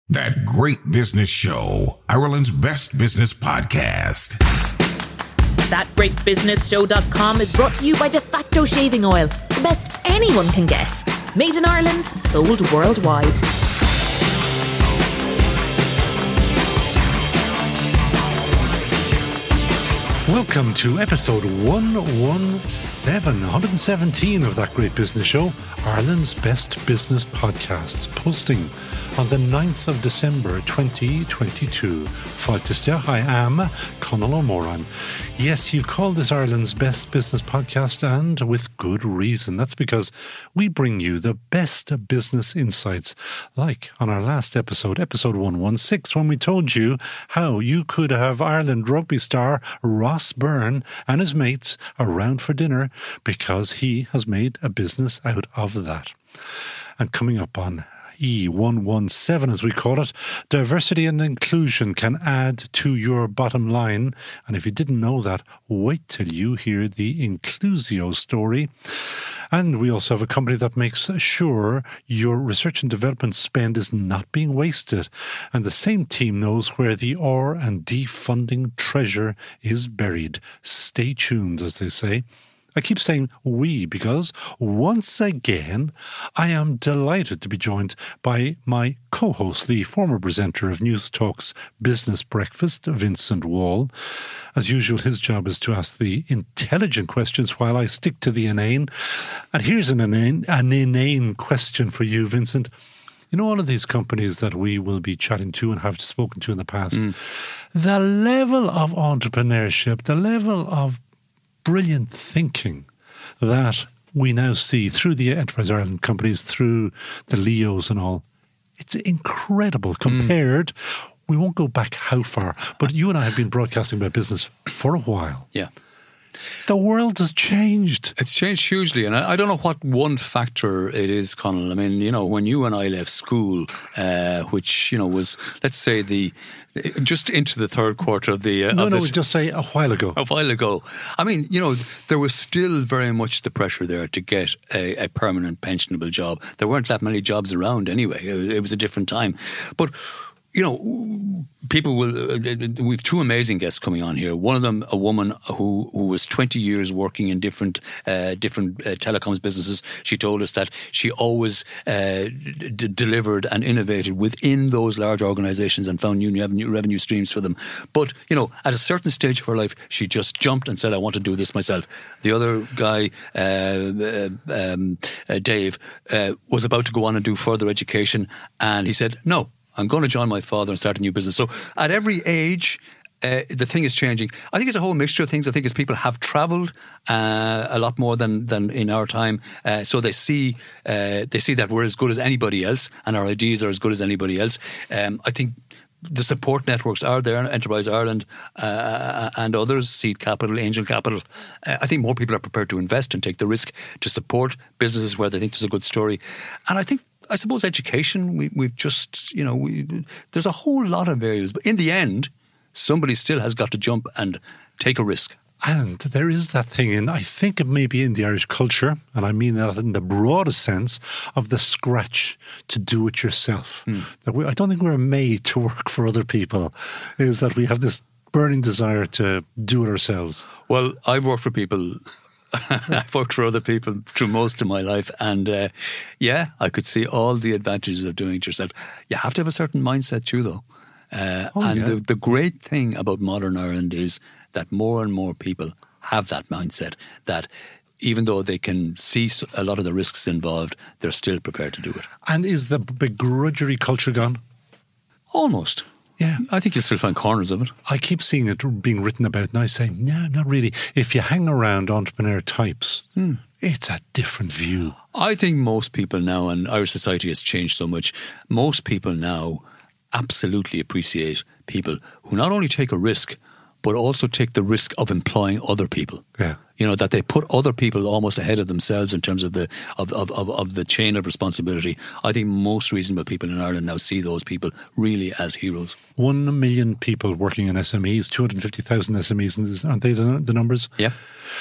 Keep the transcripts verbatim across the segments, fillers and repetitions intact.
That Great Business Show, Ireland's best business podcast. that great business show dot com is brought to you by De Facto Shaving Oil, the best anyone can get. Made in Ireland, sold worldwide. Welcome to episode one seventeen, one seventeen of That Great Business Show, Ireland's best business podcasts, posting on the ninth of December twenty twenty-two. Fáilte, I am Conal O'Moran. Yes, you call this Ireland's best business podcast, and with good reason. That's because we bring you the best business insights, like on our last episode, episode one sixteen, when we told you how you could have Ireland rugby star Ross Byrne and his mates around for dinner because he has made a business out of that. And coming up on E one seventeen, as we call it, diversity and inclusion can add to your bottom line. And if you didn't know that, wait till you hear the Inclusio story. And we also have a company that makes sure your research and development spend is not being wasted. And the same team knows where the R and D funding treasure is buried. Stay tuned, as they say. I keep saying we because, once again, I am delighted to be joined by my co-host, the former presenter of News Talk's Business Breakfast, Vincent Wall. As usual, his job is to ask the intelligent questions while I stick to the inane. And here's an inane, an inane question for you, Vincent. You know, all of these companies that we will be chatting to and have spoken to in the past, mm. the level of entrepreneurship, the level of brilliant thinking that we now see through the Enterprise Ireland companies, through the Leos and all, it's incredible compared. Mm. We won't go back how far, but you and I have been broadcasting about business for a while. Yeah. The world has changed. It's changed hugely, and I, I don't know what one factor it is, Conal. I mean, you know, when you and I left school, uh, which, you know, was, let's say, the just into the third quarter of the... Uh, no, of no, the, just say a while ago. A while ago. I mean, you know, there was still very much the pressure there to get a, a permanent pensionable job. There weren't that many jobs around anyway. It, it was a different time. But... You know, people will... Uh, we have two amazing guests coming on here. One of them, a woman who, who was twenty years working in different uh, different uh, telecoms businesses. She told us that she always uh, d- delivered and innovated within those large organisations and found new revenue, revenue streams for them. But, you know, at a certain stage of her life, she just jumped and said, I want to do this myself. The other guy, uh, uh, um, uh, Dave, uh, was about to go on and do further education, and he said, no, I'm going to join my father and start a new business. So at every age, uh, the thing is changing. I think it's a whole mixture of things. I think as people have travelled uh, a lot more than, than in our time, uh, so they see uh, they see that we're as good as anybody else and our ideas are as good as anybody else. Um, I think the support networks are there, Enterprise Ireland uh, and others, Seed Capital, Angel Capital. Uh, I think more people are prepared to invest and take the risk to support businesses where they think there's a good story. And I think I suppose education, we, we've just, you know, we, there's a whole lot of areas. But in the end, somebody still has got to jump and take a risk. And there is that thing, and I think it may be in the Irish culture, and I mean that in the broadest sense, of the scratch to do it yourself. Mm. That we, I don't think we're made to work for other people, is that we have this burning desire to do it ourselves. Well, I've worked for people... I've worked for other people through most of my life, and uh, yeah, I could see all the advantages of doing it yourself. You have to have a certain mindset too, though. Uh, oh, and yeah. the, the great thing about modern Ireland is that more and more people have that mindset, that even though they can see a lot of the risks involved, they're still prepared to do it. And is the begrudgery culture gone? Almost. Yeah. I think you'll still find corners of it. I keep seeing it being written about, and I say, no, not really. If you hang around entrepreneur types, hmm. it's a different view. I think most people now, and Irish society has changed so much, most people now absolutely appreciate people who not only take a risk, but also take the risk of employing other people. Yeah. You know, that they put other people almost ahead of themselves in terms of the of, of, of, of the chain of responsibility. I think most reasonable people in Ireland now see those people really as heroes. One million people working in S M Es, two hundred fifty thousand S M Es, aren't they the, the numbers? Yeah.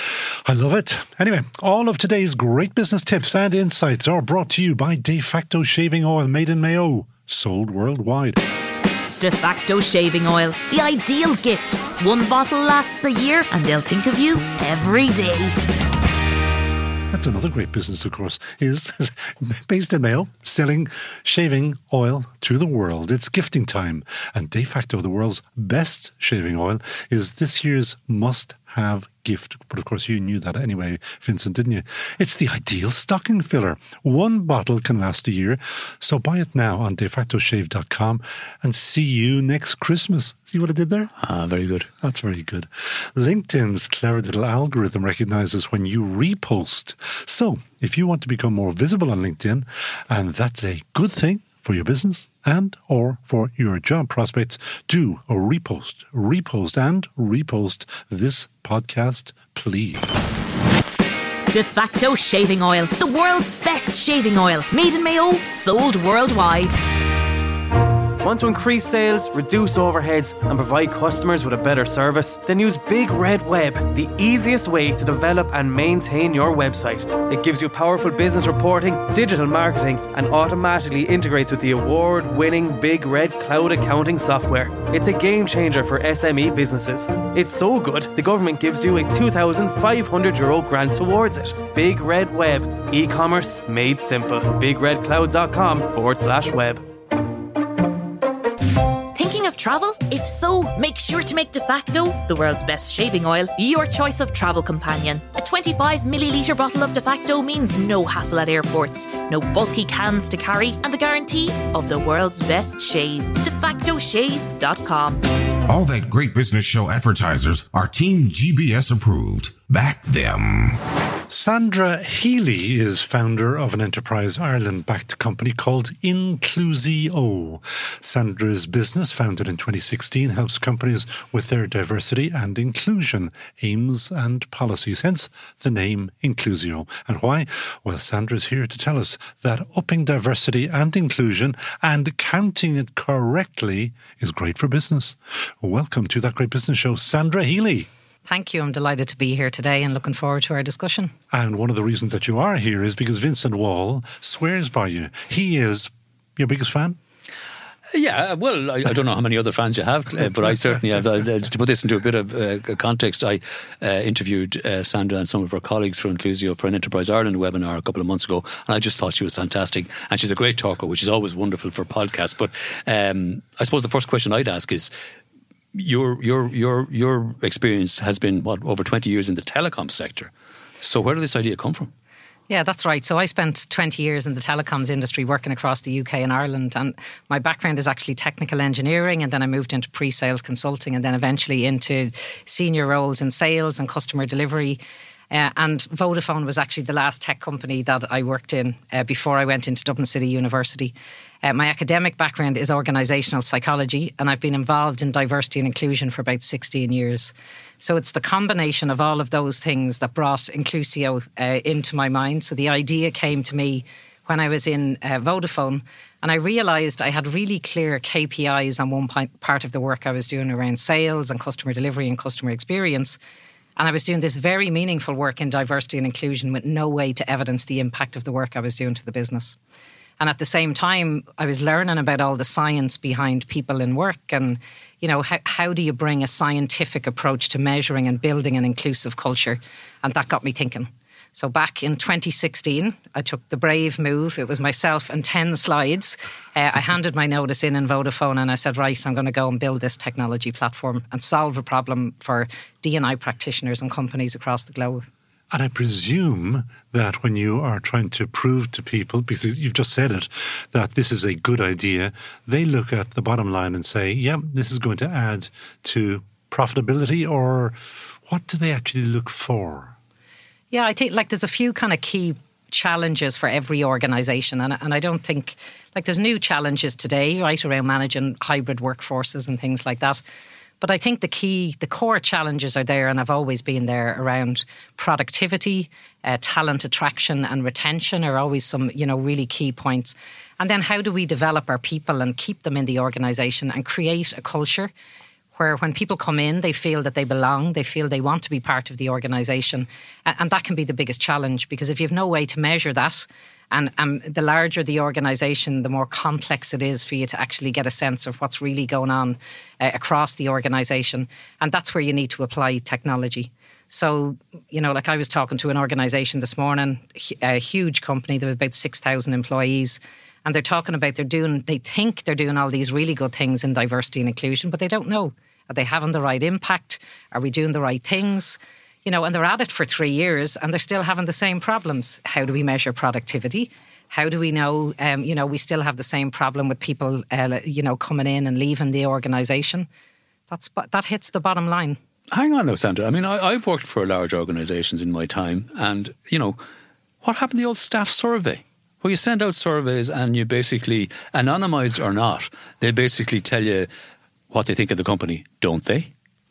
I love it. Anyway, all of today's great business tips and insights are brought to you by De Facto Shaving Oil, made in Mayo. sold worldwide. De Facto Shaving Oil, the ideal gift. One bottle lasts a year and they'll think of you every day. That's another great business, of course, is based in Mayo, selling shaving oil to the world. It's gifting time, and De Facto, the world's best shaving oil, is this year's must-have gift. But of course, you knew that anyway, Vincent, didn't you? It's the ideal stocking filler. One bottle can last a year, so buy it now on de facto shave dot com and see you next Christmas. See what I did there? Ah, very good. That's very good. LinkedIn's clever little algorithm recognizes when you repost. So if you want to become more visible on LinkedIn, and that's a good thing for your business and or for your job prospects, do a repost, repost and repost this podcast, please. De Facto Shaving Oil, the world's best shaving oil. Made in Mayo, sold worldwide. Want to increase sales, reduce overheads and provide customers with a better service? Then use Big Red Web, the easiest way to develop and maintain your website. It gives you powerful business reporting, digital marketing and automatically integrates with the award-winning Big Red cloud accounting software. It's a game changer for S M E businesses. It's so good, the government gives you a two thousand five hundred euro grant towards it. Big Red Web, e-commerce made simple. bigredcloud.com forward slash web. Thinking of travel? If so, make sure to make De Facto, the world's best shaving oil, your choice of travel companion. A twenty-five millilitre bottle of De Facto means no hassle at airports, no bulky cans to carry, and the guarantee of the world's best shave. de facto shave dot com. All that great business show advertisers are Team G B S approved. Back them. Sandra Healy is founder of an Enterprise Ireland-backed company called Inclusio. Sandra's business, founded in twenty sixteen, helps companies with their diversity and inclusion aims and policies, hence the name Inclusio. And why? Well, Sandra's here to tell us that upping diversity and inclusion and counting it correctly is great for business. Welcome to That Great Business Show, Sandra Healy. Thank you. I'm delighted to be here today and looking forward to our discussion. And one of the reasons that you are here is because Vincent Wall swears by you. He is your biggest fan? Yeah, well, I, I don't know how many other fans you have, uh, but I certainly have. Uh, just to put this into a bit of uh, context, I uh, interviewed uh, Sandra and some of her colleagues from Inclusio for an Enterprise Ireland webinar a couple of months ago, and I just thought she was fantastic. And she's a great talker, which is always wonderful for podcasts. But um, I suppose the first question I'd ask is, Your your your your experience has been, what, over twenty years in the telecom sector. So where did this idea come from? Yeah, that's right. So I spent twenty years in the telecoms industry working across the U K and Ireland, and my background is actually technical engineering, and then I moved into pre-sales consulting and then eventually into senior roles in sales and customer delivery. Uh, and Vodafone was actually the last tech company that I worked in uh, before I went into Dublin City University. Uh, my academic background is organisational psychology, and I've been involved in diversity and inclusion for about sixteen years. So it's the combination of all of those things that brought Inclusio uh, into my mind. So the idea came to me when I was in uh, Vodafone, and I realised I had really clear K P Is on one part of the work I was doing around sales and customer delivery and customer experience. And I was doing this very meaningful work in diversity and inclusion with no way to evidence the impact of the work I was doing to the business. And at the same time, I was learning about all the science behind people in work and, you know, how, how do you bring a scientific approach to measuring and building an inclusive culture? And that got me thinking. So back in twenty sixteen, I took the brave move. It was myself and ten slides. Uh, I handed my notice in in Vodafone and I said, right, I'm going to go and build this technology platform and solve a problem for D and I practitioners and companies across the globe. And I presume that when you are trying to prove to people, because you've just said it, that this is a good idea, they look at the bottom line and say, yeah, this is going to add to profitability, or what do they actually look for? Yeah, I think like there's a few kind of key challenges for every organisation. And, and I don't think, like there's new challenges today, right, around managing hybrid workforces and things like that. But I think the key, the core challenges are there, and have always been there, around productivity, uh, talent attraction and retention are always some, you know, really key points. And then how do we develop our people and keep them in the organisation and create a culture where when people come in, they feel that they belong, they feel they want to be part of the organisation. And that can be the biggest challenge, because if you have no way to measure that And um, the larger the organisation, the more complex it is for you to actually get a sense of what's really going on uh, across the organisation. And that's where you need to apply technology. So, you know, like I was talking to an organisation this morning, a huge company, they have about six thousand employees, and they're talking about they're doing, they think they're doing all these really good things in diversity and inclusion, but they don't know. Are they having the right impact? Are we doing the right things? You know, and they're at it for three years and they're still having the same problems. How do we measure productivity? How do we know, um, you know, we still have the same problem with people, uh, you know, coming in and leaving the organisation? That's that hits the bottom line. Hang on now, Sandra. I mean, I, I've worked for large organisations in my time, and, you know, what happened to the old staff survey? Well, you send out surveys and you basically, anonymised or not, they basically tell you what they think of the company, don't they?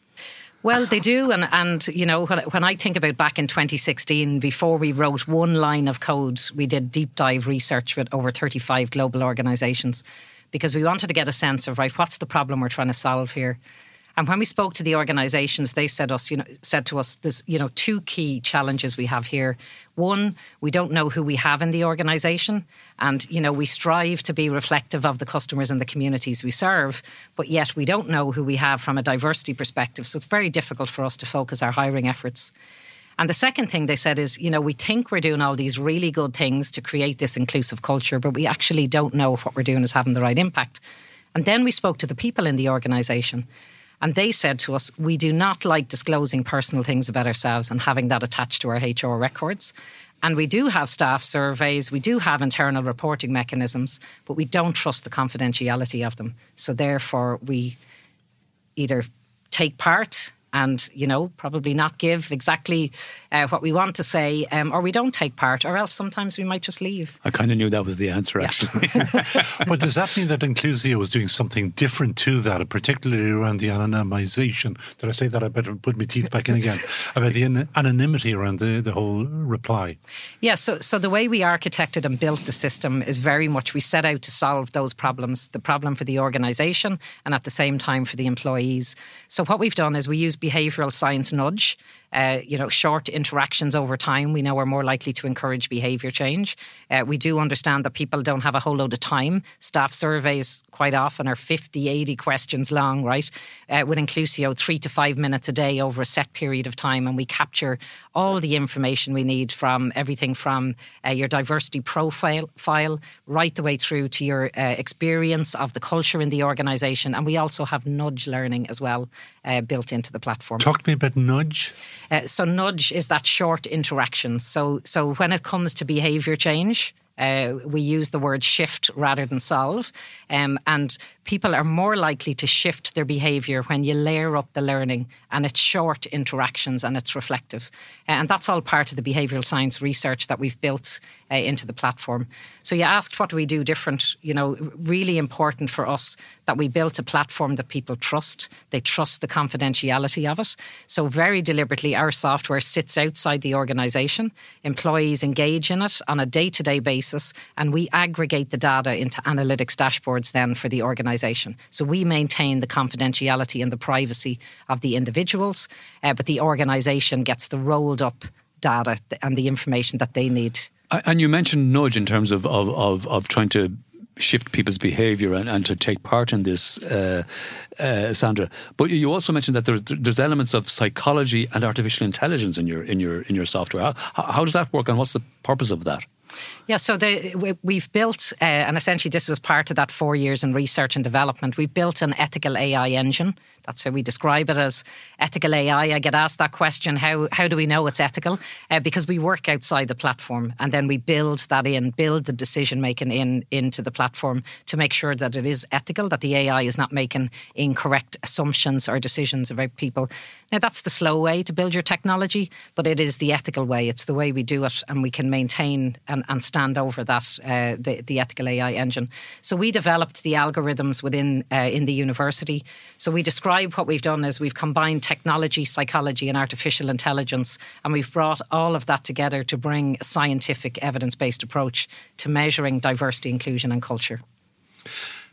Well, they do. And, and you know, when, when I think about back in twenty sixteen, before we wrote one line of code, we did deep dive research with over thirty-five global organisations because we wanted to get a sense of, right, what's the problem we're trying to solve here? And when we spoke to the organisations, they said us, you know, said to us, there's, you know, two key challenges we have here. One, we don't know who we have in the organisation, and you know, we strive to be reflective of the customers and the communities we serve, but yet we don't know who we have from a diversity perspective. So it's very difficult for us to focus our hiring efforts. And the second thing they said is, you know, we think we're doing all these really good things to create this inclusive culture, but we actually don't know if what we're doing is having the right impact. And then we spoke to the people in the organisation. And they said to us, we do not like disclosing personal things about ourselves and having that attached to our H R records. And we do have staff surveys, we do have internal reporting mechanisms, but we don't trust the confidentiality of them. So therefore, we either take part and, you know, probably not give exactly uh, what we want to say, um, or we don't take part, or else sometimes we might just leave. I kind of knew that was the answer, yeah. actually. But does that mean that Inclusio was doing something different to that, particularly around the anonymization? Did I say that? I better put my teeth back in again. About the an- anonymity around the, the whole reply. Yeah, so, so the way we architected and built the system is very much, we set out to solve those problems, the problem for the organisation and at the same time for the employees. So what we've done is we use behavioural science nudge, uh, you know, short interactions over time. We know are more likely to encourage behaviour change. Uh, we do understand that people don't have a whole load of time. Staff surveys quite often are fifty, eighty questions long, right? Uh, with Inclusio, three to five minutes a day over a set period of time. And we capture all the information we need from everything from uh, your diversity profile file right the way through to your uh, experience of the culture in the organisation. And we also have nudge learning as well uh, built into the platform. Talk to me about nudge. Uh, so nudge is that short interaction. So, so when it comes to behaviour change, Uh, we use the word shift rather than solve. Um, and people are more likely to shift their behaviour when you layer up the learning and it's short interactions and it's reflective. Uh, and that's all part of the behavioural science research that we've built uh, into the platform. So you asked, what do we do different? You know, really important for us that we built a platform that people trust. They trust the confidentiality of it. So very deliberately, our software sits outside the organisation. Employees engage in it on a day-to-day basis, and we aggregate the data into analytics dashboards then for the organisation. So we maintain the confidentiality and the privacy of the individuals, uh, but the organisation gets the rolled up data and the information that they need. And you mentioned nudge in terms of, of, of, of trying to shift people's behaviour and, and to take part in this, uh, uh, Sandra. But you also mentioned that there's, there's elements of psychology and artificial intelligence in your in your in your software. How, how does that work, and what's the purpose of that? Yeah, so the, we, we've built, uh, and essentially this was part of that four years in research and development, we built an ethical A I engine. That's how we describe it, as ethical A I. I get asked that question, how how do we know it's ethical? Uh, because we work outside the platform, and then we build that in, build the decision making in into the platform to make sure that it is ethical, that the A I is not making incorrect assumptions or decisions about people. Now, that's the slow way to build your technology, but it is the ethical way. It's the way we do it, and we can maintain and, and stand over that, uh, the, the ethical A I engine. So we developed the algorithms within uh, in the university. So we describe what we've done is we've combined technology, psychology and artificial intelligence, and we've brought all of that together to bring a scientific evidence-based approach to measuring diversity, inclusion and culture.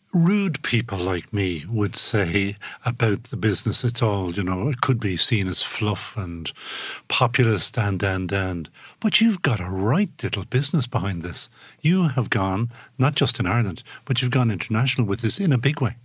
rude people like me would say about the business, it's all, you know, it could be seen as fluff and populist and, and, and. But you've got a right little business behind this. You have gone, not just in Ireland, but you've gone international with this in a big way.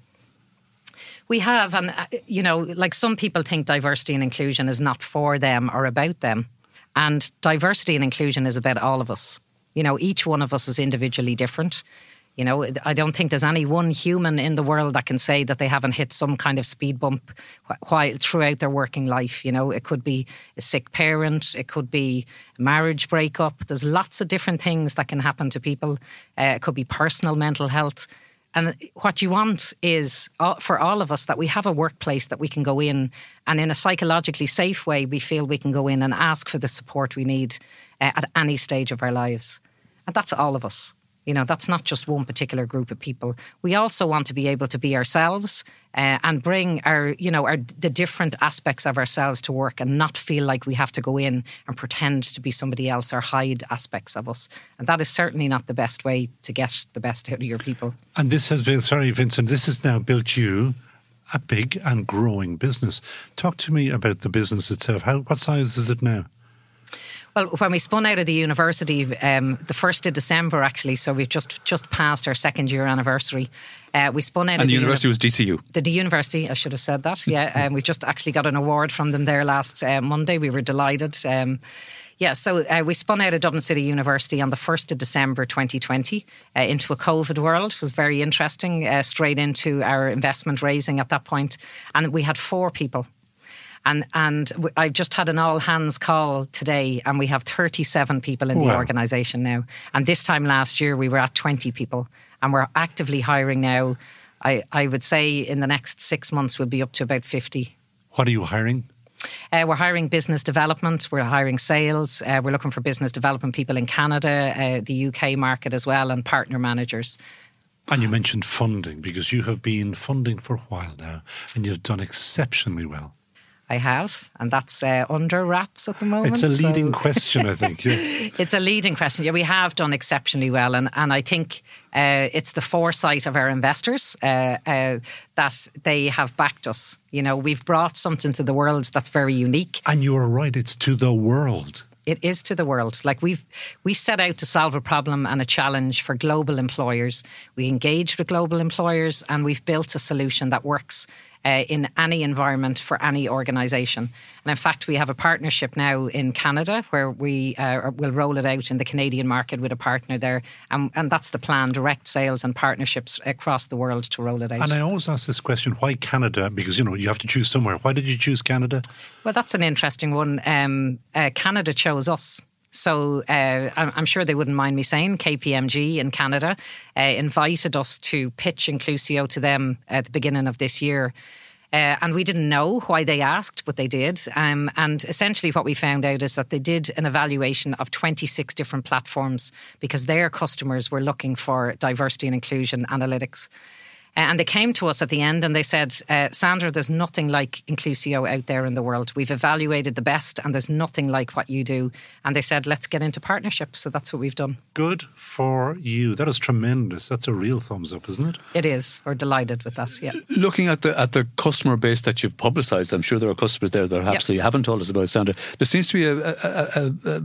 We have, and, uh, you know, like some people think diversity and inclusion is not for them or about them. And diversity and inclusion is about all of us. You know, each one of us is individually different. You know, I don't think there's any one human in the world that can say that they haven't hit some kind of speed bump while throughout their working life. You know, it could be a sick parent, it could be a marriage breakup. There's lots of different things that can happen to people. Uh, it could be personal mental health. And what you want is uh, for all of us that we have a workplace that we can go in and in a psychologically safe way, we feel we can go in and ask for the support we need uh, at any stage of our lives. And that's all of us. You know, that's not just one particular group of people. We also want to be able to be ourselves uh, and bring our, you know, our the different aspects of ourselves to work and not feel like we have to go in and pretend to be somebody else or hide aspects of us. And that is certainly not the best way to get the best out of your people. And this has been, sorry, Vincent, this has now built you a big and growing business. Talk to me about the business itself. How, what size is it now? Well, when we spun out of the university, um, the first of December actually, so we've just just passed our second year anniversary. Uh, we spun out and of the, the university uni- was D C U. The, the university, I should have said that. Yeah, um, we just actually got an award from them there last uh, Monday. We were delighted. Um, yeah, so uh, we spun out of Dublin City University on the first of December twenty twenty uh, into a COVID world. It was very interesting, uh, straight into our investment raising at that point. And we had four people. And and I just had an all-hands call today, and we have thirty-seven people in the wow. organisation now. And this time last year, we were at twenty people. And we're actively hiring now. I, I would say in the next six months, we'll be up to about fifty. What are you hiring? Uh, we're hiring business development. We're hiring sales. Uh, we're looking for business development people in Canada, uh, the U K market as well, and partner managers. And you mentioned funding, because you have been funding for a while now, and you've done exceptionally well. I have, and that's uh, under wraps at the moment. It's a leading so. question, I think. Yeah. It's a leading question. Yeah, we have done exceptionally well, and, and I think uh, it's the foresight of our investors uh, uh, that they have backed us. You know, we've brought something to the world that's very unique. And you're right, it's to the world. It is to the world. Like we've, we set out to solve a problem and a challenge for global employers. We engaged with global employers, and we've built a solution that works Uh, in any environment for any organisation. And in fact, we have a partnership now in Canada where we uh, will roll it out in the Canadian market with a partner there. And, and that's the plan, direct sales and partnerships across the world to roll it out. And I always ask this question, why Canada? Because, you know, you have to choose somewhere. Why did you choose Canada? Well, that's an interesting one. Um, uh, Canada chose us. So uh, I'm sure they wouldn't mind me saying K P M G in Canada uh, invited us to pitch Inclusio to them at the beginning of this year. Uh, and we didn't know why they asked, but they did. Um, and essentially what we found out is that they did an evaluation of twenty-six different platforms because their customers were looking for diversity and inclusion analytics. Uh, and they came to us at the end and they said, uh, Sandra, there's nothing like Inclusio out there in the world. We've evaluated the best and there's nothing like what you do. And they said, let's get into partnership. So that's what we've done. Good for you. That is tremendous. That's a real thumbs up, isn't it? It is. We're delighted with that, yeah. Looking at the at the customer base that you've publicised, I'm sure there are customers there that perhaps yep. you haven't told us about, Sandra. There seems to be a, a, a, a,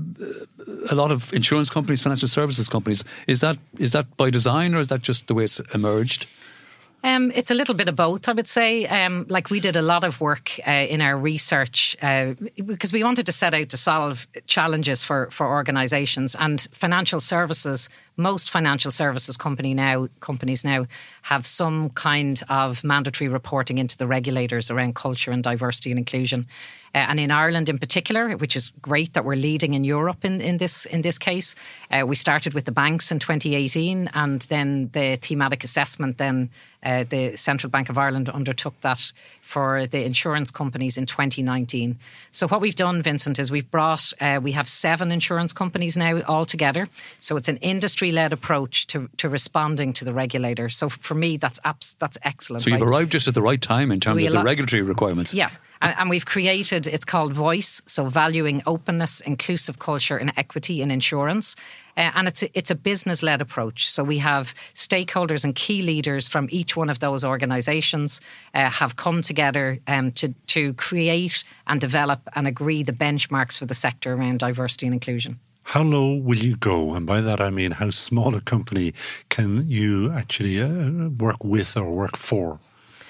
a lot of insurance companies, financial services companies. Is that is that by design, or is that just the way it's emerged? Um, it's a little bit of both, I would say. Um, like we did a lot of work uh, in our research uh, because we wanted to set out to solve challenges for, for organisations, and financial services. Most financial services company now, companies now have some kind of mandatory reporting into the regulators around culture and diversity and inclusion. Uh, and in Ireland in particular, which is great that we're leading in Europe in, in this in this case. Uh, we started with the banks in twenty eighteen, and then the thematic assessment, then uh, the Central Bank of Ireland undertook that for the insurance companies in twenty nineteen. So what we've done, Vincent, is we've brought, uh, we have seven insurance companies now all together. So it's an industry industry-led approach to, to responding to the regulator. So for me, that's abs- that's excellent. So you've right? arrived just at the right time in terms We of the allo- regulatory requirements. Yeah. And, and we've created, it's called Voice, so valuing openness, inclusive culture and equity in insurance. Uh, and it's a, it's a business-led approach. So we have stakeholders and key leaders from each one of those organisations uh, have come together um, to, to create and develop and agree the benchmarks for the sector around diversity and inclusion. How low will you go? And by that I mean how small a company can you actually uh, work with or work for?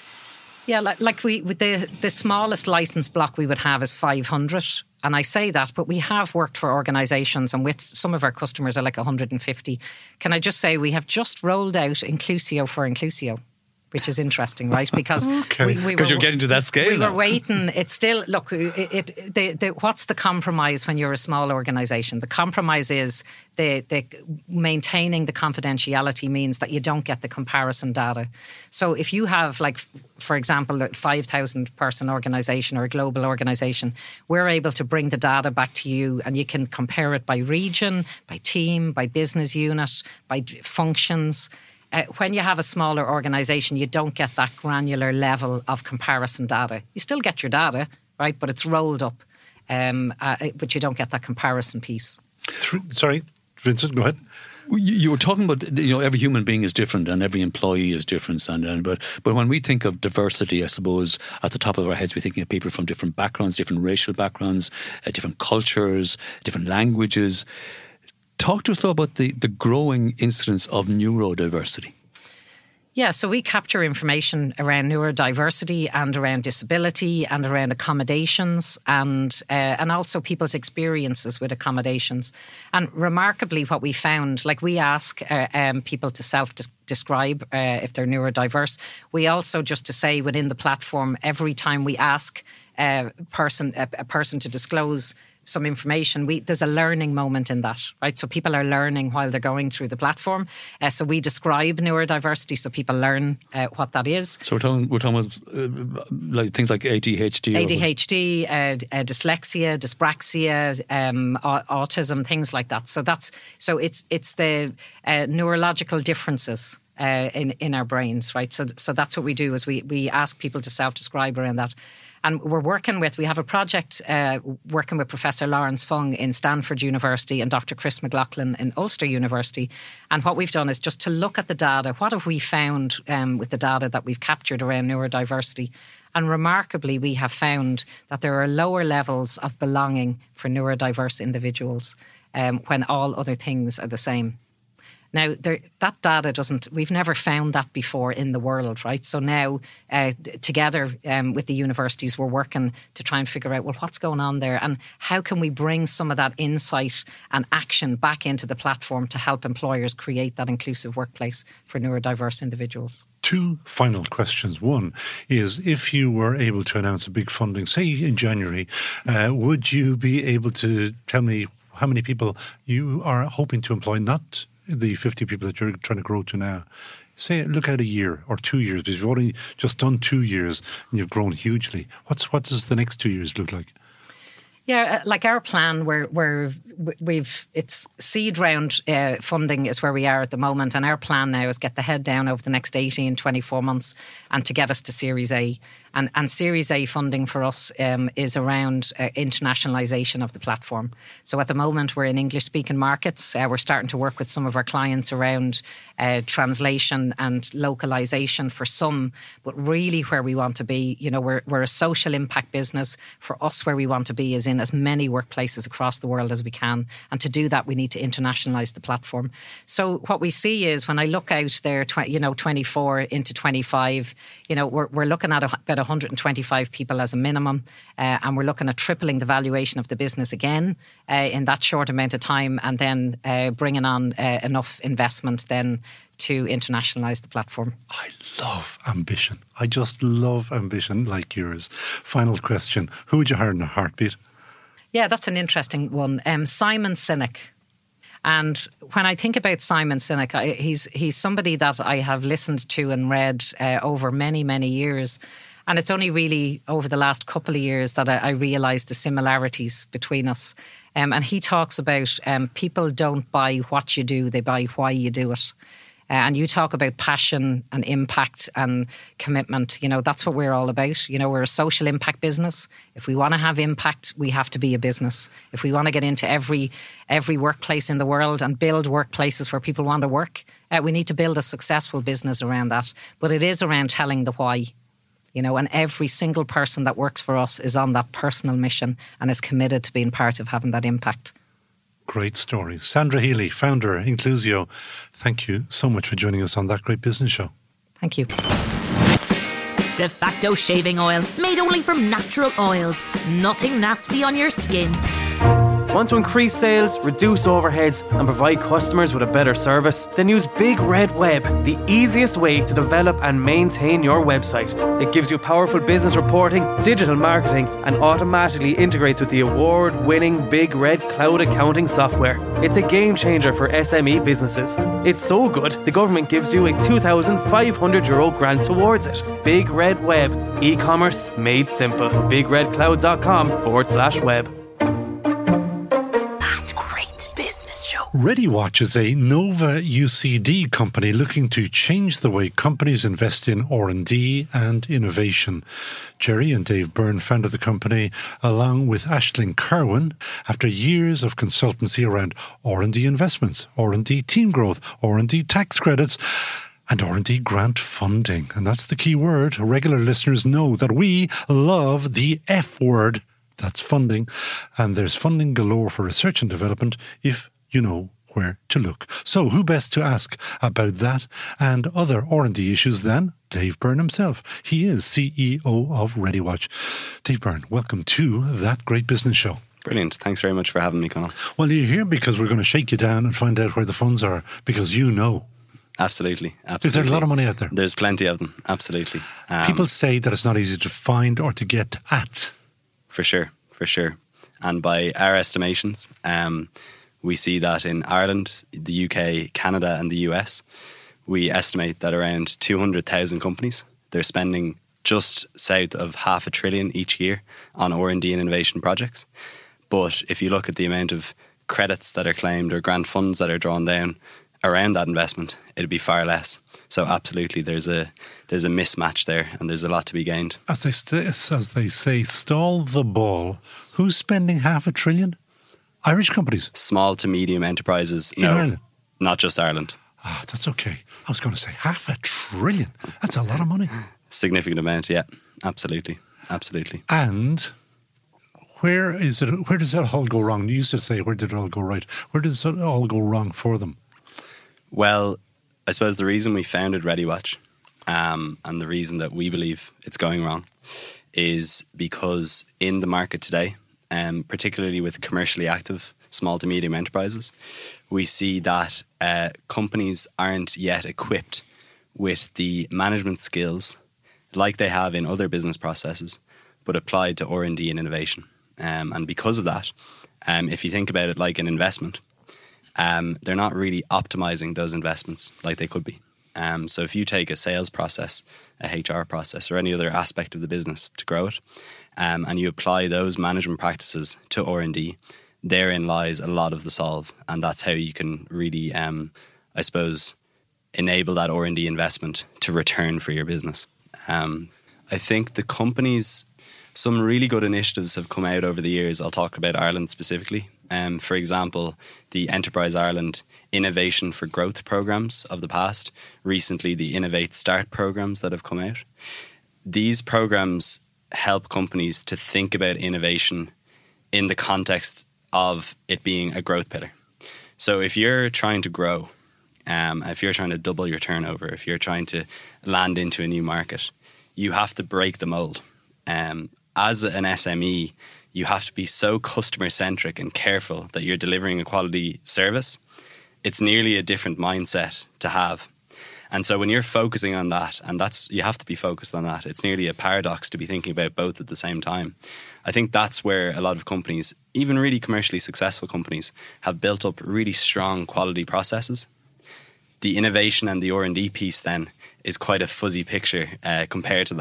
Yeah, like, like we, with the, the smallest licence block we would have is five hundred. And I say that, but we have worked for organisations and with some of our customers are like one hundred fifty. Can I just say we have just rolled out Inclusio for Inclusio, which is interesting, right? Because okay. we, we Because were, you're getting to that scale We now. were waiting. It's still, look, it, it, the, the, what's the compromise when you're a small organisation? The compromise is the, the maintaining the confidentiality means that you don't get the comparison data. So if you have, like, for example, a five thousand person organisation or a global organisation, we're able to bring the data back to you and you can compare it by region, by team, by business unit, by functions. Uh, when you have a smaller organisation, you don't get that granular level of comparison data. You still get your data, right, but it's rolled up, um, uh, but you don't get that comparison piece. Sorry, Vincent, go ahead. You, you were talking about, you know, every human being is different and every employee is different. And, and but but when we think of diversity, I suppose at the top of our heads, we're thinking of people from different backgrounds, different racial backgrounds, uh, different cultures, different languages. Talk to us, though, about the, the growing incidence of neurodiversity. Yeah, so we capture information around neurodiversity and around disability and around accommodations and uh, and also people's experiences with accommodations. And remarkably, what we found, like we ask uh, um, people to self-describe uh, if they're neurodiverse. We also, just to say within the platform, every time we ask a person, a, a person to disclose some information, we there's a learning moment in that, right? So people are learning while they're going through the platform. Uh, so we describe neurodiversity so people learn uh, what that is. So we're talking, we're talking about uh, like things like A D H D. A D H D, uh, uh, dyslexia, dyspraxia, um, au- autism, things like that. So that's so it's it's the uh, neurological differences uh, in in our brains, right? So so that's what we do is we we ask people to self-describe around that. And we're working with, we have a project uh, working with Professor Lawrence Fung in Stanford University and Doctor Chris McLaughlin in Ulster University. And what we've done is just to look at the data. What have we found um, with the data that we've captured around neurodiversity? And remarkably, we have found that there are lower levels of belonging for neurodiverse individuals um, when all other things are the same. Now, there, that data doesn't, we've never found that before in the world, right? So now, uh, together um, with the universities, we're working to try and figure out, well, what's going on there and how can we bring some of that insight and action back into the platform to help employers create that inclusive workplace for neurodiverse individuals? Two final questions. One is, if you were able to announce a big funding, say in January, uh, would you be able to tell me how many people you are hoping to employ, not the fifty people that you're trying to grow to now? Say, look at a year or two years, because you've only just done two years and you've grown hugely. What's what does the next two years look like? Yeah, like our plan, we're, we're, we've, it's seed round uh, funding is where we are at the moment. And our plan now is get the head down over the next eighteen, twenty-four months and to get us to Series A. And, and Series A funding for us um, is around uh, internationalisation of the platform. So at the moment, we're in English-speaking markets. Uh, we're starting to work with some of our clients around uh, translation and localisation for some. But really where we want to be, you know, we're, we're a social impact business. For us, where we want to be is in as many workplaces across the world as we can. And to do that, we need to internationalise the platform. So what we see is when I look out there, tw- you know, twenty-four into twenty-five, you know, we're, we're looking at a, about one hundred twenty-five people as a minimum. Uh, and we're looking at tripling the valuation of the business again uh, in that short amount of time. And then uh, bringing on uh, enough investment then to internationalise the platform. I love ambition. I just love ambition like yours. Final question. Who would you hire in a heartbeat? Yeah, that's an interesting one. Um, Simon Sinek. And when I think about Simon Sinek, I, he's he's somebody that I have listened to and read uh, over many, many years. And it's only really over the last couple of years that I, I realised the similarities between us. Um, and he talks about um, people don't buy what you do, they buy why you do it. Uh, and you talk about passion and impact and commitment. You know, that's what we're all about. You know, we're a social impact business. If we want to have impact, we have to be a business. If we want to get into every every workplace in the world and build workplaces where people want to work, uh, we need to build a successful business around that. But it is around telling the why. You know, and every single person that works for us is on that personal mission and is committed to being part of having that impact. Great story. Sandra Healy, founder, Inclusio. Thank you so much for joining us on That Great Business Show. Thank you. De Facto shaving oil, made only from natural oils. Nothing nasty on your skin. Want to increase sales, reduce overheads, and provide customers with a better service? Then use Big Red Web, the easiest way to develop and maintain your website. It gives you powerful business reporting, digital marketing, and automatically integrates with the award-winning Big Red cloud accounting software. It's a game changer for S M E businesses. It's so good, the government gives you a two thousand five hundred euro grant towards it. Big Red Web, e-commerce made simple. bigredcloud.com forward slash web. ReadyWatch is a Nova U C D company looking to change the way companies invest in R and D and innovation. Jerry and Dave Byrne founded the company along with Aisling Carwin after years of consultancy around R and D investments, R and D team growth, R and D tax credits, and R and D grant funding. And that's the key word. Regular listeners know that we love the F word. That's funding. And there's funding galore for research and development if you know where to look. So who best to ask about that and other R and D issues than Dave Byrne himself? He is C E O of ReadyWatch. Dave Byrne, welcome to That Great Business Show. Brilliant. Thanks very much for having me, Conal. Well, you're here because we're going to shake you down and find out where the funds are, because you know. Absolutely. Absolutely. Is there a lot of money out there? There's plenty of them. Absolutely. Um, People say that it's not easy to find or to get at. For sure. For sure. And by our estimations, um, we see that in Ireland, the U K, Canada and the U S, we estimate that around two hundred thousand companies, they're spending just south of half a trillion each year on R and D and innovation projects. But if you look at the amount of credits that are claimed or grant funds that are drawn down around that investment, it'd be far less. So absolutely, there's a there's a mismatch there and there's a lot to be gained. As they, st- as they say, stall the ball. Who's spending half a trillion? Irish companies? Small to medium enterprises. In no, Ireland? Not just Ireland. Ah, oh, that's okay. I was going to say half a trillion. That's a lot of money. Significant amount, yeah. Absolutely. Absolutely. And where is it? Where does it all go wrong? You used to say, where did it all go right? Where does it all go wrong for them? Well, I suppose the reason we founded ReadyWatch um, and the reason that we believe it's going wrong is because in the market today, um, particularly with commercially active small to medium enterprises, we see that uh, companies aren't yet equipped with the management skills like they have in other business processes, but applied to R and D and innovation. Um, and because of that, um, if you think about it like an investment, um, they're not really optimizing those investments like they could be. Um, so if you take a sales process, a H R process, or any other aspect of the business to grow it, um, and you apply those management practices to R and D, therein lies a lot of the solve. And that's how you can really, um, I suppose, enable that R and D investment to return for your business. Um, I think the companies, some really good initiatives have come out over the years. I'll talk about Ireland specifically. Um, for example, the Enterprise Ireland Innovation for Growth programs of the past, recently the Innovate Start programs that have come out. These programs help companies to think about innovation in the context of it being a growth pillar. So if you're trying to grow, um, if you're trying to double your turnover, if you're trying to land into a new market, you have to break the mold. Um, as an S M E, you have to be so customer-centric and careful that you're delivering a quality service. It's nearly a different mindset to have. And so when you're focusing on that, and that's you have to be focused on that, it's nearly a paradox to be thinking about both at the same time. I think that's where a lot of companies, even really commercially successful companies, have built up really strong quality processes. The innovation and the R and D piece then is quite a fuzzy picture uh, compared to that.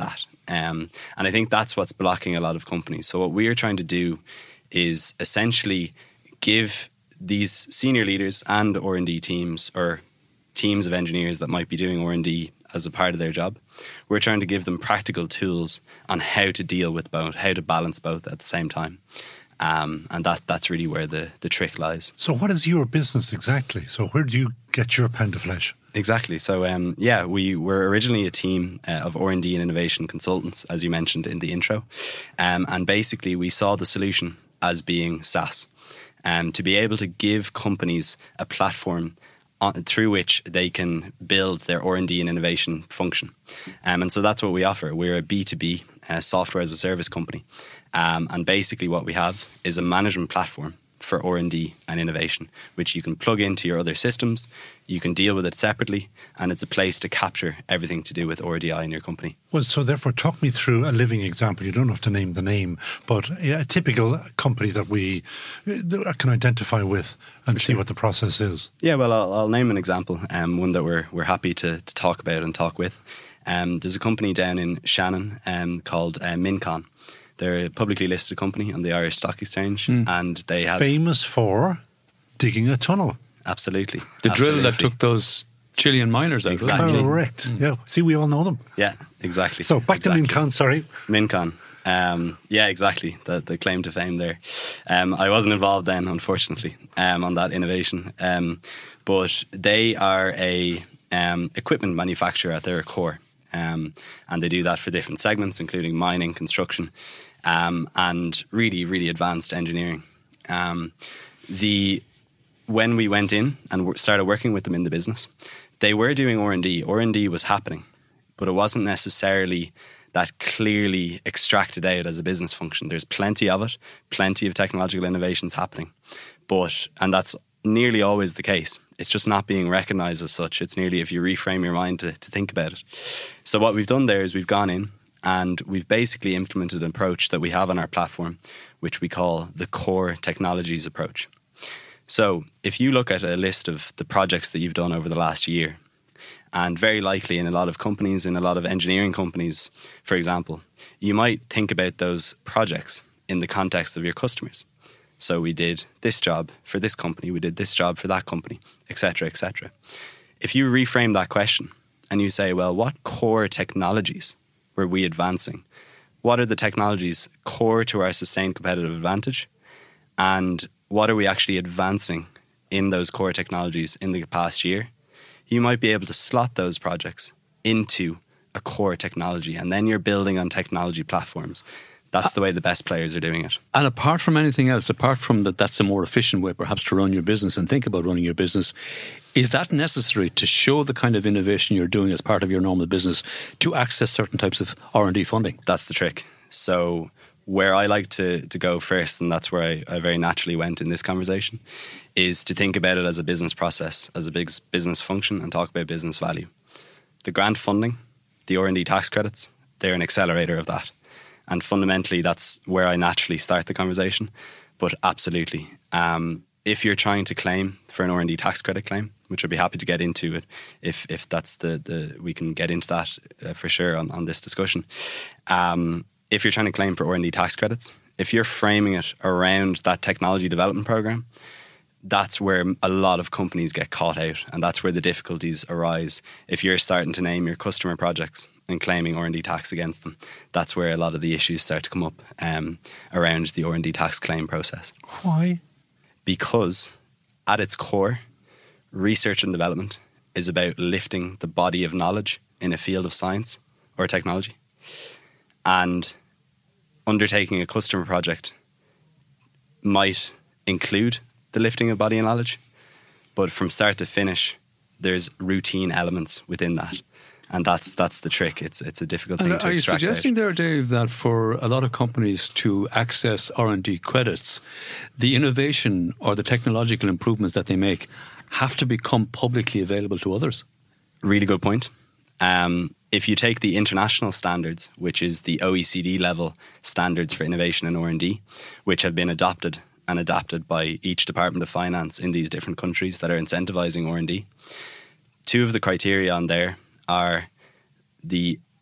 Um, and I think that's what's blocking a lot of companies. So what we are trying to do is essentially give these senior leaders and R and D teams, or teams of engineers that might be doing R and D as a part of their job, we're trying to give them practical tools on how to deal with both, how to balance both at the same time. Um, and that that's really where the, the trick lies. So what is your business exactly? So where do you get your pound of flesh? Exactly. So, um, yeah, we were originally a team uh, of R and D and innovation consultants, as you mentioned in the intro. Um, and basically, we saw the solution as being SaaS, um, to be able to give companies a platform on, through which they can build their R and D and innovation function. Um, and so that's what we offer. We're a B two B uh, software as a service company. Um, and basically what we have is a management platform for R and D and innovation, which you can plug into your other systems, you can deal with it separately, and it's a place to capture everything to do with R D I in your company. Well, so therefore, talk me through a living example. You don't have to name the name, but a typical company that we can identify with and see what the process is. Yeah, well, I'll, I'll name an example, um, one that we're we're happy to, to talk about and talk with. Um, there's a company down in Shannon um, called uh, Mincon. They're a publicly listed company on the Irish Stock Exchange, mm. and they have famous for digging a tunnel. Absolutely, the absolutely. drill that took those Chilean miners out. Exactly, correct. Mm. Yeah, see, we all know them. Yeah, exactly. So back exactly. to Mincon. Sorry, Mincon. Um, yeah, exactly. The the claim to fame there. Um, I wasn't involved then, unfortunately, um, on that innovation. Um, but they are a um, equipment manufacturer at their core. Um, and they do that for different segments, including mining, construction, um, and really, really advanced engineering. Um, the when we went in and started working with them in the business, they were doing R and D. R and D was happening, but it wasn't necessarily that clearly extracted out as a business function. There's plenty of it, plenty of technological innovations happening, but and that's nearly always the case. It's just not being recognised as such. It's nearly if you reframe your mind to, to think about it. So what we've done there is we've gone in and we've basically implemented an approach that we have on our platform, which we call the core technologies approach. So if you look at a list of the projects that you've done over the last year, and very likely in a lot of companies, in a lot of engineering companies, for example, you might think about those projects in the context of your customers. So we did this job for this company, we did this job for that company, et cetera, et cetera. If you reframe that question and you say, well, what core technologies were we advancing? What are the technologies core to our sustained competitive advantage? And what are we actually advancing in those core technologies in the past year? You might be able to slot those projects into a core technology, and then you're building on technology platforms. That's the way the best players are doing it. And apart from anything else, apart from that, that's a more efficient way perhaps to run your business and think about running your business. Is that necessary to show the kind of innovation you're doing as part of your normal business to access certain types of R and D funding? That's the trick. So where I like to, to go first, and that's where I, I very naturally went in this conversation, is to think about it as a business process, as a big business function, and talk about business value. The grant funding, the R and D tax credits, they're an accelerator of that. And fundamentally, that's where I naturally start the conversation. But absolutely, um, if you're trying to claim for an R and D tax credit claim, which I'd be happy to get into it, if if that's the, the we can get into that uh, for sure on, on this discussion. Um, if you're trying to claim for R and D tax credits, if you're framing it around that technology development program, that's where a lot of companies get caught out, and that's where the difficulties arise. If you're starting to name your customer projects and claiming R and D tax against them, that's where a lot of the issues start to come up um, around the R and D tax claim process. Why? Because at its core, research and development is about lifting the body of knowledge in a field of science or technology. And undertaking a customer project might include the lifting of body of knowledge, but from start to finish, there's routine elements within that. And that's that's the trick. It's it's a difficult thing and to extract. Are you suggesting out. there, Dave, that for a lot of companies to access R and D credits, the innovation or the technological improvements that they make have to become publicly available to others? Really good point. Um, if you take the international standards, which is the O E C D level standards for innovation and R and D, which have been adopted and adapted by each Department of Finance in these different countries that are incentivizing R and D, two of the criteria on there are the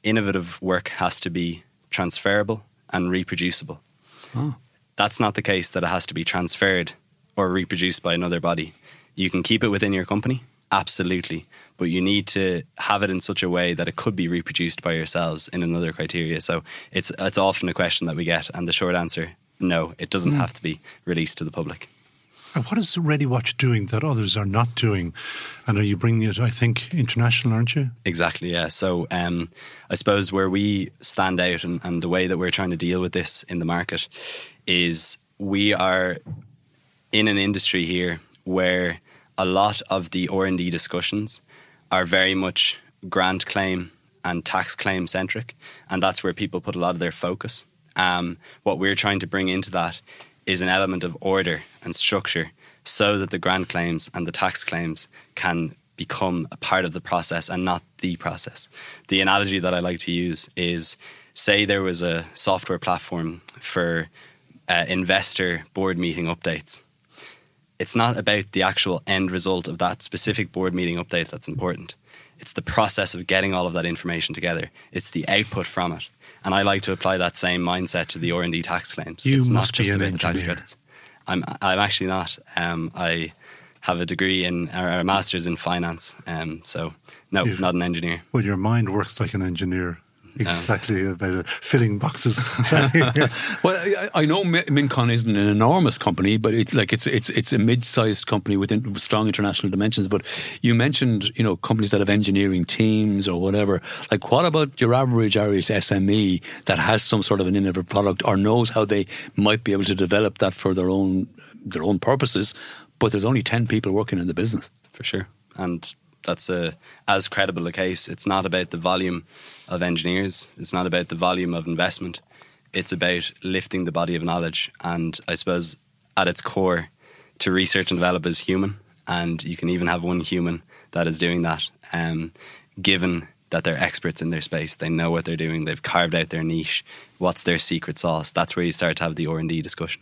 innovative work has to be transferable and reproducible. Oh. That's not the case that it has to be transferred or reproduced by another body. You can keep it within your company, absolutely, but you need to have it in such a way that it could be reproduced by yourselves in another criteria. So it's it's often a question that we get, and the short answer, no, it doesn't mm. have to be released to the public. And what is ReadyWatch doing that others are not doing? And are you bringing it, I think, international, aren't you? Exactly, yeah. So um, I suppose where we stand out and, and the way that we're trying to deal with this in the market is we are in an industry here where a lot of the R and D discussions are very much grant claim and tax claim centric, and that's where people put a lot of their focus. Um, what we're trying to bring into that is an element of order and structure so that the grant claims and the tax claims can become a part of the process and not the process. The analogy that I like to use is, say there was a software platform for uh, investor board meeting updates. It's not about the actual end result of that specific board meeting update that's important. It's the process of getting all of that information together. It's the output from it. And I like to apply that same mindset to the R and D tax claims. You it's must not just be an about the tax engineer. credits. I'm I'm actually not. Um, I have a degree in, or a master's in finance. Um, so no, you, not an engineer. Well, your mind works like an engineer. Exactly, no. About it. Filling boxes. Well, I, I know Mincon isn't an enormous company, but it's like it's it's it's a mid-sized company with in, strong international dimensions. But you mentioned, you know, companies that have engineering teams or whatever. Like, what about your average Irish S M E that has some sort of an innovative product or knows how they might be able to develop that for their own their own purposes? But there's only ten people working in the business. For sure, and that's a as credible a case. It's not about the volume of engineers. It's not about the volume of investment. It's about lifting the body of knowledge. And I suppose at its core, to research and develop is human. And you can even have one human that is doing that, um, given that they're experts in their space. They know what they're doing. They've carved out their niche. What's their secret sauce? That's where you start to have the R and D discussion.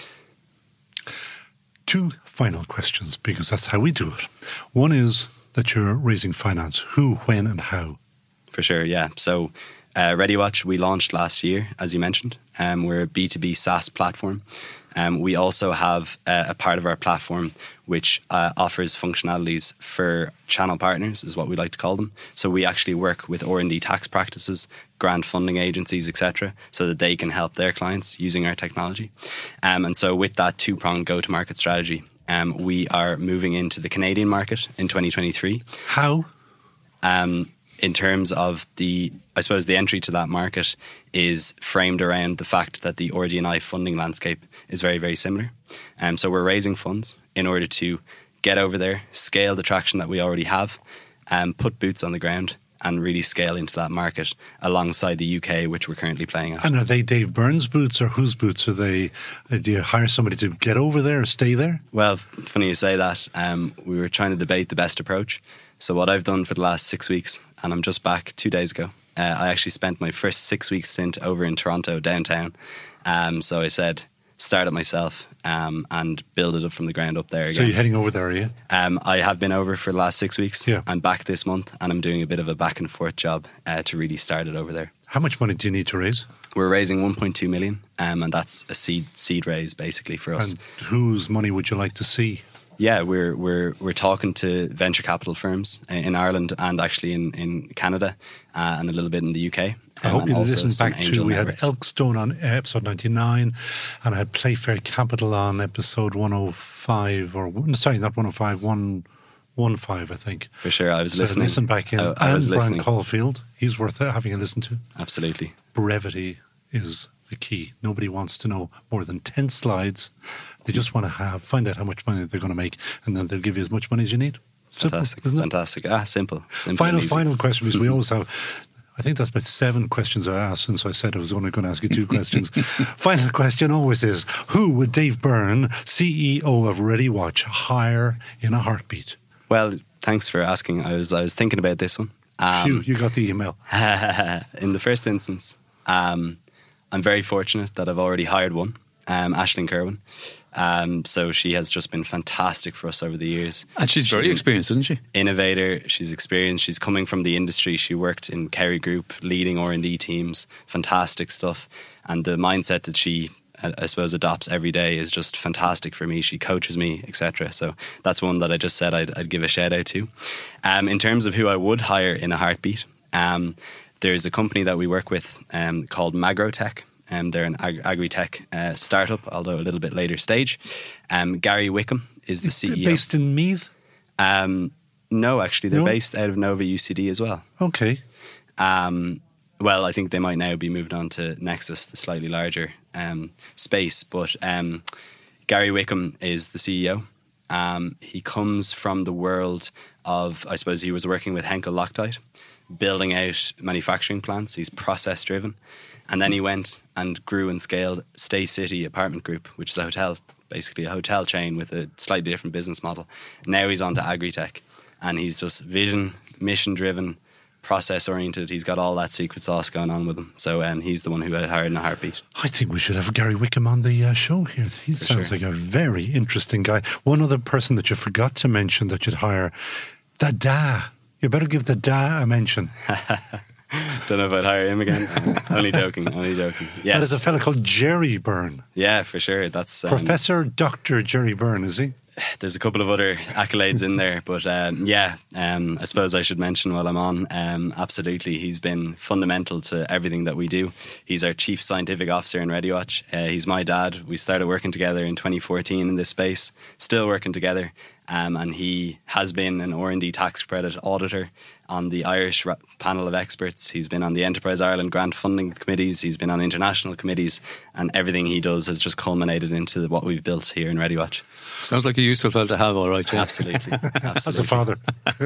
Two final questions, because that's how we do it. One is that you're raising finance. Who, when and how? For sure, yeah. So uh, ReadyWatch, we launched last year, as you mentioned. Um, we're a B two B SaaS platform. Um, we also have uh, a part of our platform which uh, offers functionalities for channel partners, is what we like to call them. So we actually work with R and D tax practices, grant funding agencies, et cetera, so that they can help their clients using our technology. Um, and so with that two-pronged go-to-market strategy, um, we are moving into the Canadian market in twenty twenty-three. How? Um, in terms of the, I suppose the entry to that market is framed around the fact that the R D and I funding landscape is very, very similar. Um, so we're raising funds in order to get over there, scale the traction that we already have, and um, put boots on the ground and really scale into that market alongside the U K, which we're currently playing at. And are they Dave Byrne's boots or whose boots are they? Do you hire somebody to get over there or stay there? Well, funny you say that. Um, we were trying to debate the best approach. So what I've done for the last six weeks, and I'm just back two days ago, uh, I actually spent my first six weeks stint over in Toronto, downtown. Um, so I said, start it myself um, and build it up from the ground up there again. So you're heading over there, are you? Um, I have been over for the last six weeks. Yeah. I'm back this month and I'm doing a bit of a back and forth job uh, to really start it over there. How much money do you need to raise? We're raising one point two million um, and that's a seed seed raise basically for us. And whose money would you like to see? Yeah, we're we're we're talking to venture capital firms in Ireland and actually in, in Canada uh, and a little bit in the U K. I hope um, you also listen some back to, angel we networks. had Elkstone on episode ninety-nine and I had Playfair Capital on episode one oh five, or sorry, not one oh five, one fifteen, I think. For sure, I was so listening. listen back in. I, I and was Brian listening. Caulfield, he's worth having a listen to. Absolutely. Brevity is the key. Nobody wants to know more than ten slides. They just want to have find out how much money they're going to make, and then they'll give you as much money as you need. Simple, Fantastic. isn't it? Fantastic. Ah, simple. simple Final, and easy. final question, because we always have, I think that's about seven questions I asked since I said I was only going to ask you two questions. Final question always is, who would Dave Byrne, C E O of ReadyWatch, hire in a heartbeat? Well, thanks for asking. I was I was thinking about this one. Um, Phew, you got the email. in the first instance, um, I'm very fortunate that I've already hired one. um, Aisling Kerwin. Um, so she has just been fantastic for us over the years. And she's very she's experienced, isn't she? Innovator. She's experienced. She's coming from the industry. She worked in Kerry Group, leading R and D teams. Fantastic stuff. And the mindset that she, I suppose, adopts every day is just fantastic for me. She coaches me, et cetera. So that's one that I just said I'd, I'd give a shout out to. Um, in terms of who I would hire in a heartbeat, um, there's a company that we work with um, called Magrotech. Um, they're an ag- agri-tech uh, startup, although a little bit later stage. Um, Gary Wickham is the C E O. Based in Meath? Um, no, actually, they're No? based out of Nova U C D as well. Okay. Um, well, I think they might now be moved on to Nexus, the slightly larger um, space. But um, Gary Wickham is the C E O. Um, he comes from the world of, I suppose, he was working with Henkel Loctite, building out manufacturing plants. He's process driven. And then he went and grew and scaled Stay City Apartment Group, which is a hotel, basically a hotel chain with a slightly different business model. Now he's on to agri-tech, and he's just vision, mission-driven, process-oriented. He's got all that secret sauce going on with him. So um, he's the one who I hired in a heartbeat. I think we should have Gary Wickham on the uh, show here. He For sounds sure. like a very interesting guy. One other person that you forgot to mention that you'd hire, the Da. You better give the Da a mention. Don't know if I'd hire him again. Uh, only joking, only joking. That Yes. is a fella called Jerry Byrne. Yeah, for sure. That's um, Professor Doctor Jerry Byrne, is he? There's a couple of other accolades in there, but um, yeah, um, I suppose I should mention while I'm on, um, absolutely, he's been fundamental to everything that we do. He's our Chief Scientific Officer in ReadyWatch. Uh, he's my dad. We started working together in twenty fourteen in this space, still working together, um, and he has been an R and D tax credit auditor on the Irish ra- panel of experts. He's been on the Enterprise Ireland grant funding committees. He's been on international committees, and everything he does has just culminated into what we've built here in ReadyWatch. Sounds like a useful fellow to have, all right, yeah. Absolutely. Absolutely. As a father.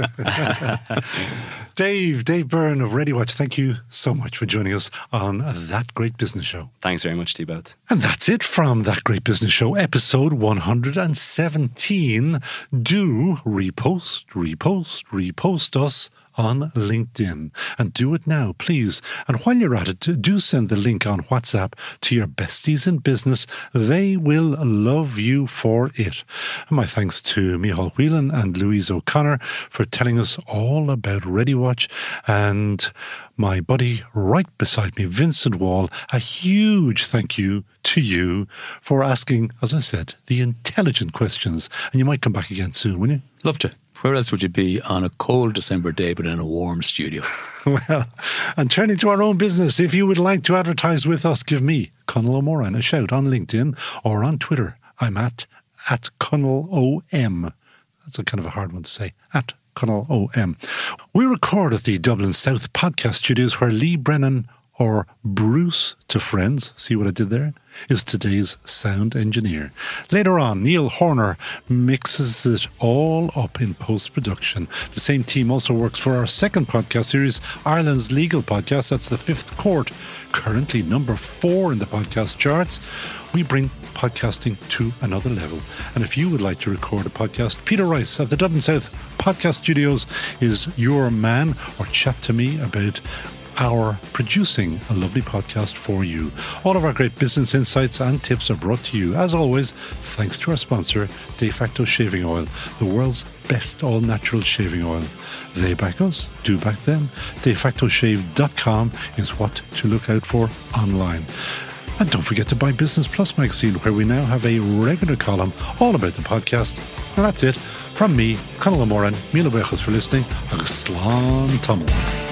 Dave, Dave Byrne of ReadyWatch, thank you so much for joining us on That Great Business Show. Thanks very much to you both. And that's it from That Great Business Show, episode one hundred seventeen. Do repost, repost, repost us on LinkedIn. And do it now, please. And while you're at it, do send the link on WhatsApp to your besties in business. They will love you for it. And my thanks to Micheál Whelan and Louise O'Connor for telling us all about ReadyWatch. And my buddy right beside me, Vincent Wall, a huge thank you to you for asking, as I said, the intelligent questions. And you might come back again soon, won't you? Love to. Where else would you be on a cold December day but in a warm studio? Well, and turning to our own business, if you would like to advertise with us, give me, Conal O'Moran, a shout on LinkedIn or on Twitter. I'm at, at Conal O M. That's a kind of a hard one to say. At Conal O M. We record at the Dublin South Podcast Studios where Lee Brennan, or Bruce to friends, see what I did there, is today's sound engineer. Later on, Neil Horner mixes it all up in post-production. The same team also works for our second podcast series, Ireland's Legal Podcast. That's The Fifth Court, currently number four in the podcast charts. We bring podcasting to another level. And if you would like to record a podcast, Peter Rice at the Dublin South Podcast Studios is your man, or chat to me about our producing a lovely podcast for you. All of our great business insights and tips are brought to you, as always, thanks to our sponsor, De Facto Shaving Oil, the world's best all-natural shaving oil. They back us, do back them. de facto shave dot com is what to look out for online. And don't forget to buy Business Plus magazine, where we now have a regular column all about the podcast. And that's it. From me, Conal O'Moran, Míle buchas for listening, agus slán tamil.